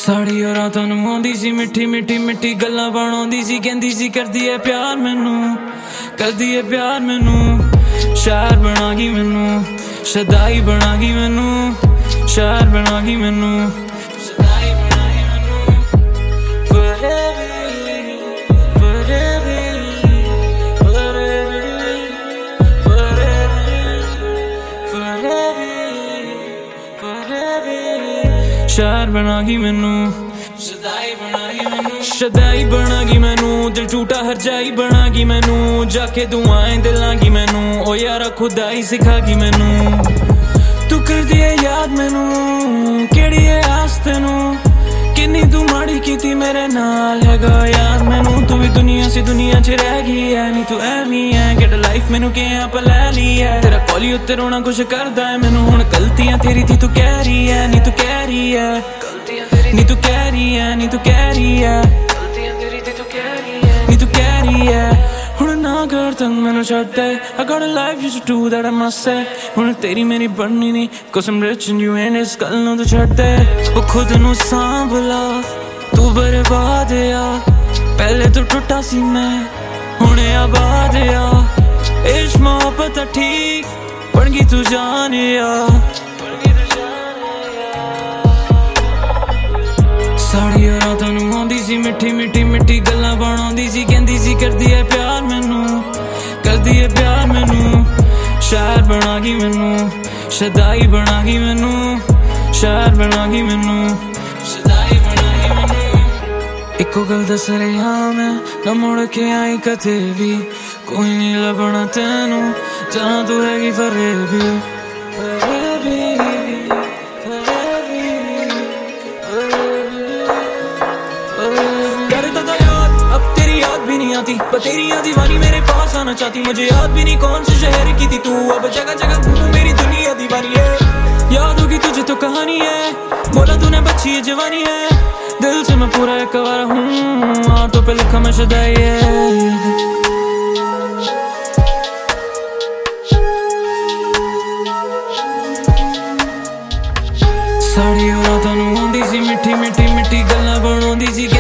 साड़ी और रातां नूं आउंदी सी मिठी मिठी मिठी गल्लां बनाउंदी सी कहंदी सी करदी है प्यार मैनू करदी है प्यार मैनू शायर बनागी मैनू शदाई बनागी मैनू शायर बनागी मैनू शदाई बनागी मैनू शायर बनागी मैनू शदाई बनागी मैनू दिल टूटा हर जाई बनागी मैनू जाके दुआएं दिलांगी मैनू ओ यारा खुदाई सिखागी मैनू तू कर दिए याद मैनू केड़ी है आस तेनू किन्नी तू माड़ी कीती मेरे नाल हैगा यार मैनू तू भी दुनिया से दुनिया च रह गई है नी तू ऐवी है गेट लाइफ मैनू के आप ले ली है तेरा कॉली उत्ते रोना कुछ करदा है मैनू हुण गलतियां तेरी थी तू कह रही है नी तू कह रही है नी तू कह रही है नी तू कह रही है नी तू कह रही है हुण ना कर तंग मैनू छड्ड दे I got a life you should do that I must say हुण तेरी मेरी बननी नहीं cause I'm rich and you ain't इस गल नूं तू छड्ड दे ओ खुद नूं सांभ ला तू बर्बाद आ पहले तो टुटा सी मैं हुणे आबाद आ इश्क मोहब्बत ठीक बन गई तू जान आ साड़ी और रातां नूं आउंदी सी मिठी मिठी मिठी गल्लां बनाउंदी सी कहंदी सी करदी है प्यार मैनू करदी है प्यार मैनू शायर बनागी मैनू शदाई बनागी मैनू शायर बनागी मैनू शदाई बनागी मैनू इक्को गल दस रहा मैं ना मुड़ के आई कदे भी कोई नहीं लभना तेनू जाना तू हैगी फरेबी पर तेरी याद दीवानी मेरे पास आना चाहती मुझे याद भी नहीं कौन से शहर की थी तू अब जगह जगह घूमू मेरी दुनिया दीवानी है याद होगी तुझे तो कहानी है बोला तूने बच्ची है जवानी है दिल से मैं पूरा एक बार हूँ आंखों पे लिखा मैं शदाई है साड़ी और रातां नूं आउंदी सी मिठी मिठी मिठी गल्लां बनाउंदी सी